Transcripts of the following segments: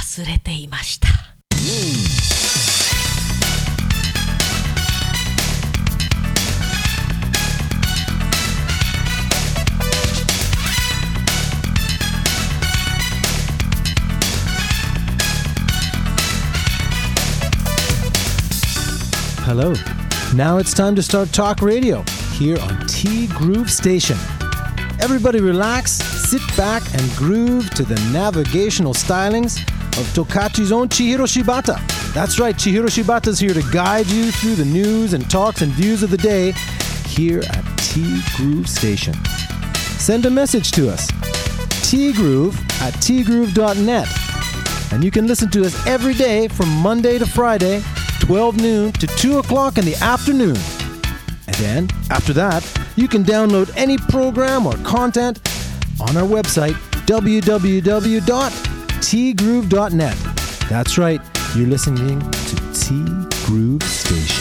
忘れていました。 Hello. Now it's time to start talk radio here on T Groove Station. Everybody relax, sit back and groove to the navigational stylings of Tokachi's own Chihiro Shibata. That's right, Chihiro Shibata's here to guide you through the news and talks and views of the day here at T Groove Station. Send a message to us, tgroove@tgroove.net. And you can listen to us every day from Monday to Friday, 12 noon to 2 o'clock in the afternoon. And then, after that, you can download any program or content on our website, www.tgroove.net. That's right, you're listening to T Groove Station.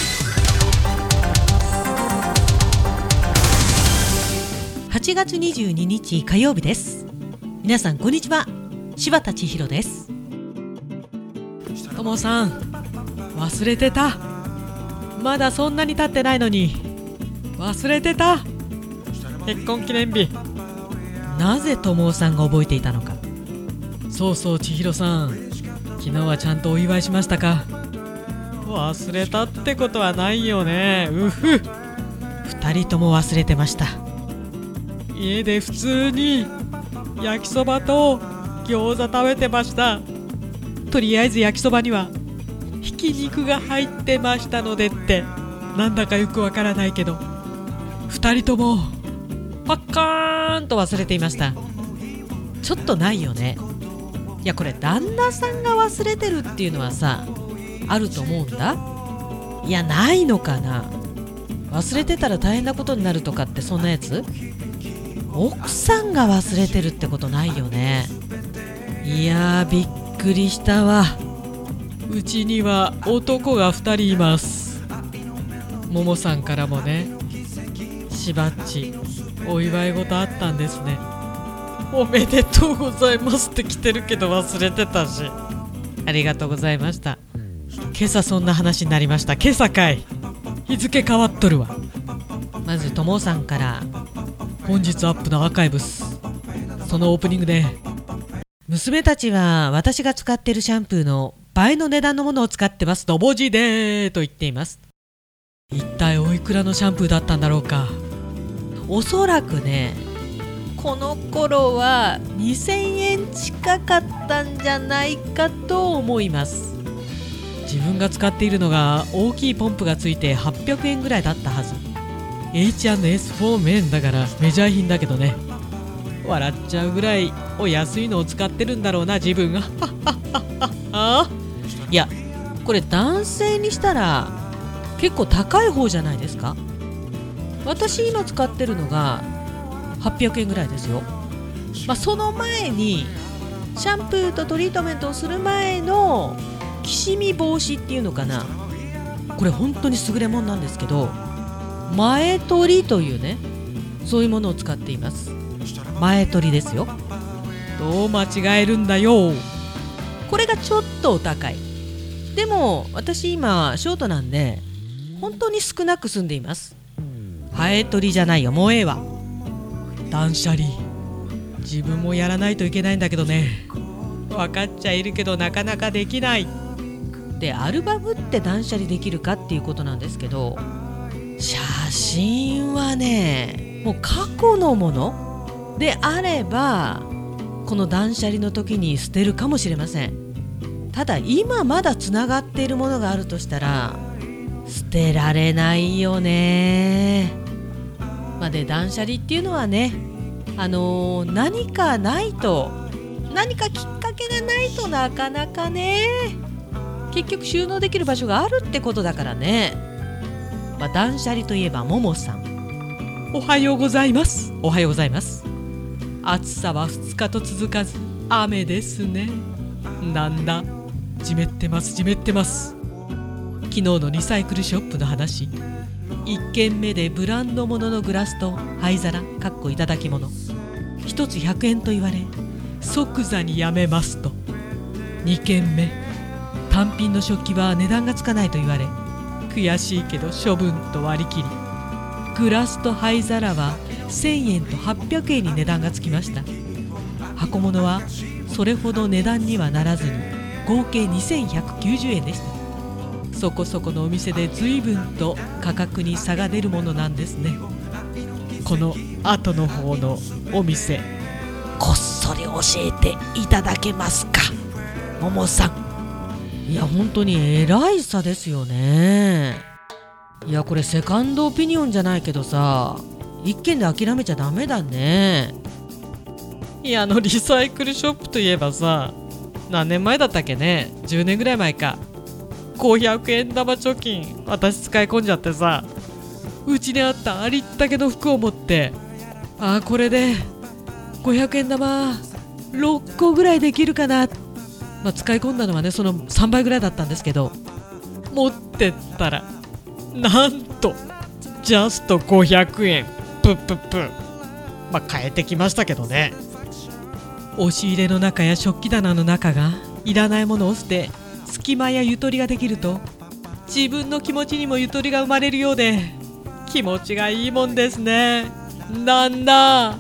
8月22日火曜日です。皆さんこんにちは。柴田千尋です。ともさん、忘れてた。まだそんなに経ってないのに忘れてた。結婚記念日。なぜともさんが覚えていたのか。そうそう、千尋さん、昨日はちゃんとお祝いしましたか。忘れたってことはないよね。うふ。2人とも忘れてました。家で普通に焼きそばと餃子食べてました。とりあえず焼きそばにはひき肉が入ってましたのでって、なんだかよくわからないけど2人ともパッカーンと忘れていました。ちょっとないよね。いや、これ旦那さんが忘れてるっていうのはさ、あると思うんだ。いや、ないのかな。忘れてたら大変なことになるとかって、そんなやつ。奥さんが忘れてるってことないよね。いやー、びっくりしたわ。うちには男が2人います。ももさんからもね、しばっちお祝い事あったんですね。おめでとうございますって来てるけど忘れてたし、ありがとうございました。今朝そんな話になりました。今朝かい。日付変わっとるわ。まずともさんから、本日アップのアーカイブス、そのオープニングで、娘たちは私が使っているシャンプーの倍の値段のものを使ってます。ドボジでーと言っています。一体おいくらのシャンプーだったんだろうか。おそらくね、この頃は2000円近かったんじゃないかと思います。自分が使っているのが大きいポンプがついて800円ぐらいだったはず。 H&S フォーメンだからメジャー品だけどね、笑っちゃうぐらいお安いのを使ってるんだろうな、自分が。いや、これ男性にしたら結構高い方じゃないですか。私今使ってるのが800円ぐらいですよ。その前にシャンプーとトリートメントをする前のきしみ防止っていうのかな、これ本当に優れもんなんですけど、前取りというね、そういうものを使っています。前取りですよ。どう間違えるんだよ。これがちょっとお高い。でも私今ショートなんで本当に少なく済んでいます。前取りじゃないよ、もうええわ。断捨離、自分もやらないといけないんだけどね。分かっちゃいるけどなかなかできない。で、アルバムって断捨離できるかっていうことなんですけど、写真はね、もう過去のものであればこの断捨離の時に捨てるかもしれません。ただ今まだつながっているものがあるとしたら捨てられないよね。で、断捨離っていうのはね、何かないと、何かきっかけがないとなかなかね、結局収納できる場所があるってことだからね。断捨離といえばももさん、おはようございます。おはようございます。暑さは2日と続かず雨ですね。なんだ、じめってますじめってます。昨日のリサイクルショップの話、1軒目でブランド物のグラスと灰皿いただき物1つ100円と言われ即座にやめますと。 2軒目、単品の食器は値段がつかないと言われ、悔しいけど処分と割り切り、グラスと灰皿は1000円と800円に値段がつきました。箱物はそれほど値段にはならずに合計2190円でした。そこそこのお店で随分と価格に差が出るものなんですね。この後の方のお店、こっそり教えていただけますか、ももさん。いや本当にえらい差ですよね。いやこれセカンドオピニオンじゃないけどさ、一軒で諦めちゃダメだね。いやリサイクルショップといえばさ、何年前だったっけね、10年ぐらい前か、500円玉貯金私使い込んじゃってさ、うちにあったありったけの服を持って、これで500円玉6個ぐらいできるかな、使い込んだのはねその3倍ぐらいだったんですけど、持ってったらなんとジャスト500円プップップ、変えてきましたけどね。押し入れの中や食器棚の中がいらないものを捨て、隙間やゆとりができると、自分の気持ちにもゆとりが生まれるようで気持ちがいいもんですね。なんだ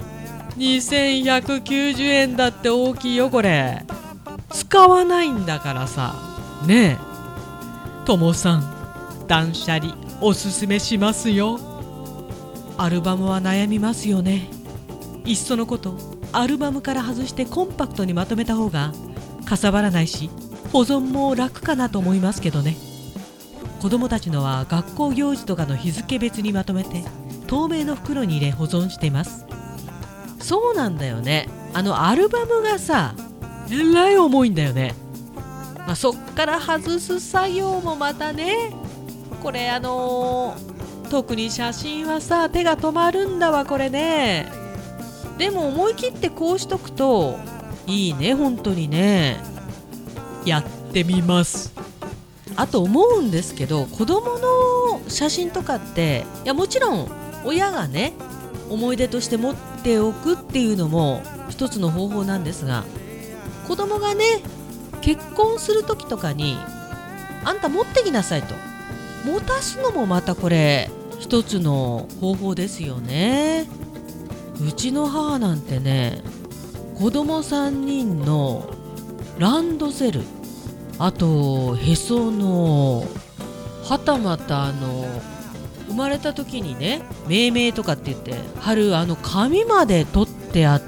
2190円だって大きいよこれ。使わないんだからさねえ。ともさん、断捨離おすすめしますよ。アルバムは悩みますよね。いっそのことアルバムから外してコンパクトにまとめた方がかさばらないし保存も楽かなと思いますけどね。子供たちのは学校行事とかの日付別にまとめて透明の袋に入れ保存しています。そうなんだよね、アルバムがさえらい重いんだよね。そっから外す作業もまたね、これ特に写真はさ手が止まるんだわこれね。でも思い切ってこうしとくといいね、本当にね。やってみます。あと思うんですけど、子供の写真とかって、いやもちろん親がね思い出として持っておくっていうのも一つの方法なんですが、子供がね結婚する時とかにあんた持ってきなさいと持たすのもまたこれ一つの方法ですよね。うちの母なんてね、子供3人のランドセル、あとへそのはたまた生まれた時にね命名とかって言って貼る紙まで取ってあって、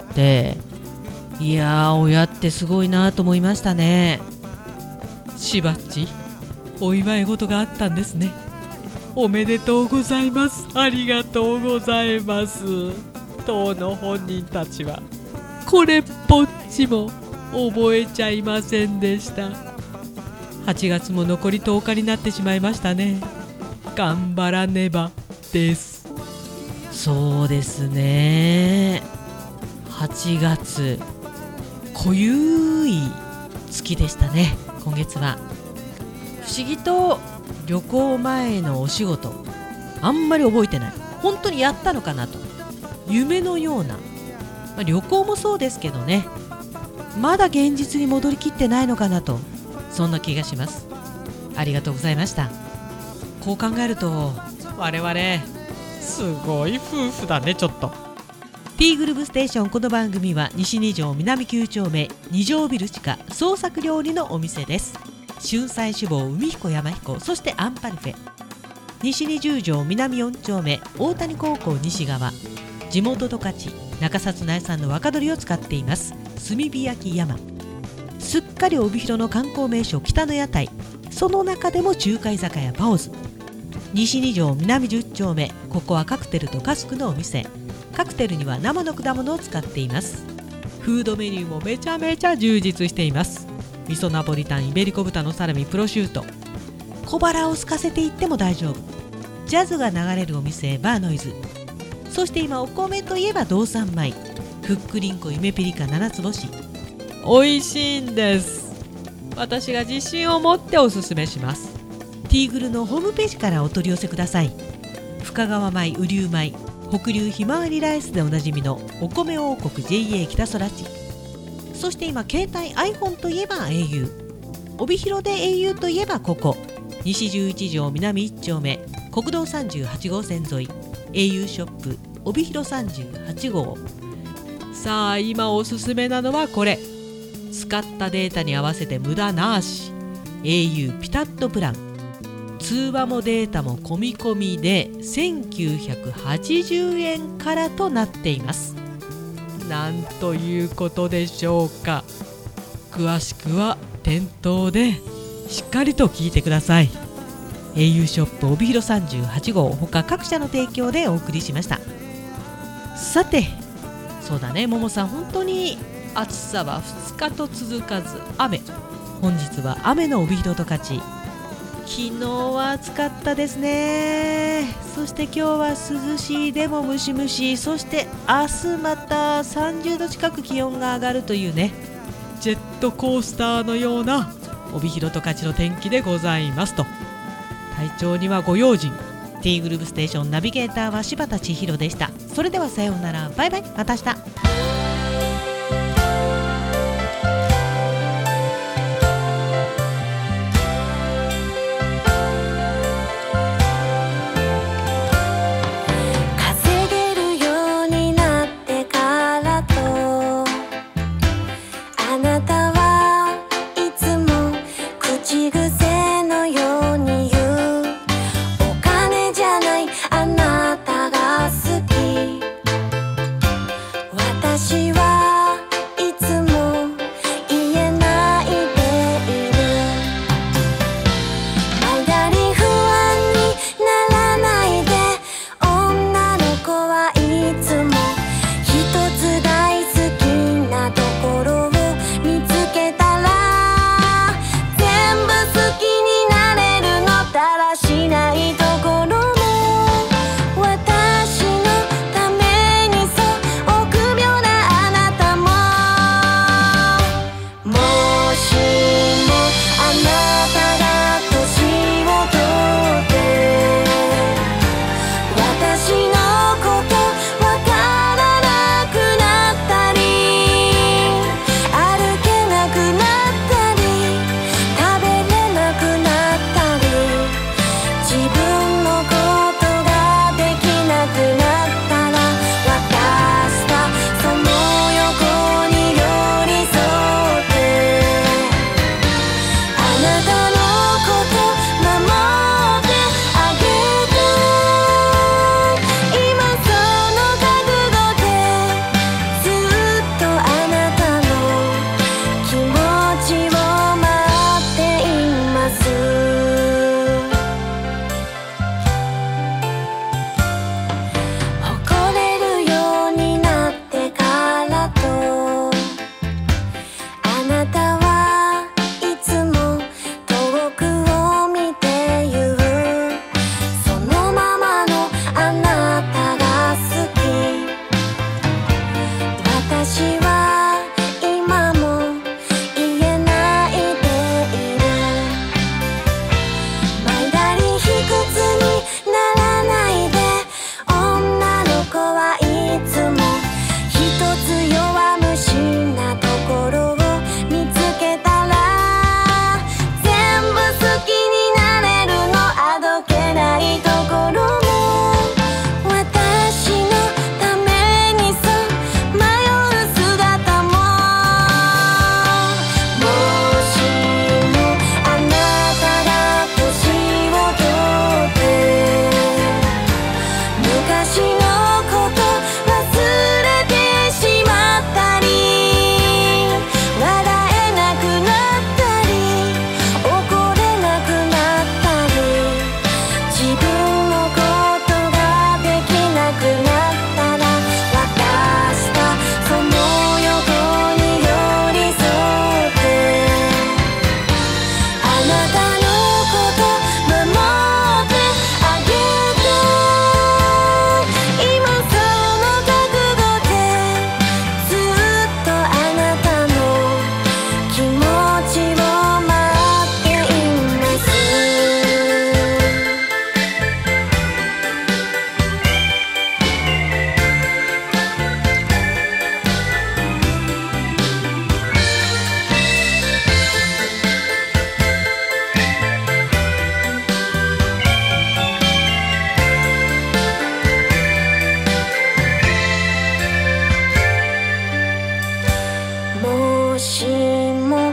いやー親ってすごいなと思いましたね。しばっちお祝い事があったんですね。おめでとうございます。ありがとうございます。当の本人たちはこれっぽっちも覚えちゃいませんでした。8月も残り10日になってしまいましたね。頑張らねばです。そうですね、8月濃ゆい月でしたね今月は。不思議と旅行前のお仕事あんまり覚えてない。本当にやったのかなと、夢のような、旅行もそうですけどね、まだ現実に戻りきってないのかなと、そんな気がします。ありがとうございました。こう考えると我々すごい夫婦だね。ちょっと T グループステーション、この番組は西2条南9丁目2条ビル地下創作料理のお店です。春菜志望海彦山彦、そしてアンパルフェ、西20条南4丁目大谷高校西側、地元十勝中札内産の若鶏を使っています炭火焼き山。すっかり帯広の観光名所北の屋台、その中でも中華居酒屋パオズ。西2条南10丁目、ここはカクテルとカスクのお店。カクテルには生の果物を使っています。フードメニューもめちゃめちゃ充実しています。味噌ナポリタン、イベリコ豚のサラミ、プロシュート、小腹を空かせていっても大丈夫。ジャズが流れるお店バーノイズ。そして今お米といえば道産米、ふっくりんこ夢ピリカ7つ星、美味しいんです。私が自信を持っておすすめします。ティーグルのホームページからお取り寄せください。深川米、雨竜米、北流ひまわりライスでおなじみのお米王国 JA 北空地。 そして今携帯 iPhone といえば au、 帯広で au といえばここ西11条南1丁目国道38号線沿い au ショップ帯広38号。さあ今おすすめなのはこれ、使ったデータに合わせて無駄なし au ピタッとプラン、通話もデータも込み込みで1980円からとなっています。なんということでしょうか。詳しくは店頭でしっかりと聞いてください。 au ショップ帯広38号他各社の提供でお送りしました。さてそうだね、ももさん、本当に暑さは2日と続かず雨、本日は雨の帯広と勝ち。昨日は暑かったですね。そして今日は涼しいでもムシムシ、そして明日また30度近く気温が上がるというね、ジェットコースターのような帯広と勝ちの天気でございますと。体調にはご用心。 T グループステーションナビゲーターは柴田千尋でした。それではさようなら、バイバイ、また明日。 私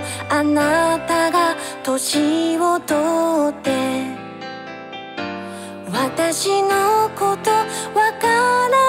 あなたが年を取って私のことわから